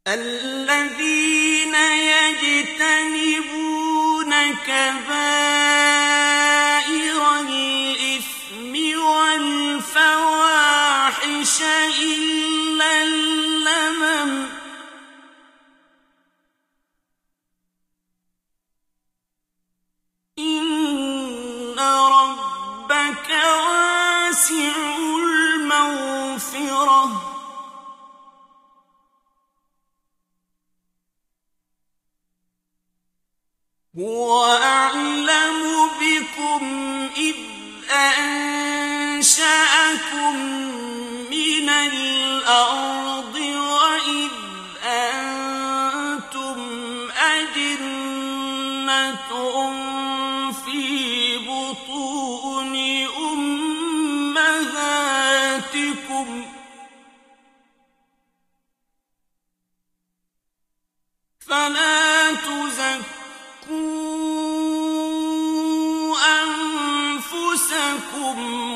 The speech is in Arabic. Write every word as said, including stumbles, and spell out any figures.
الذين يجتنبون كبائر الإثم والفواحش إلا اللمم إن ربك واسع المغفرة هو أعلم بكم إذ أنشأكم من الأرض وإذ أنتم أجنة في بطون أمهاتكم فلا تزكوا أنفسكم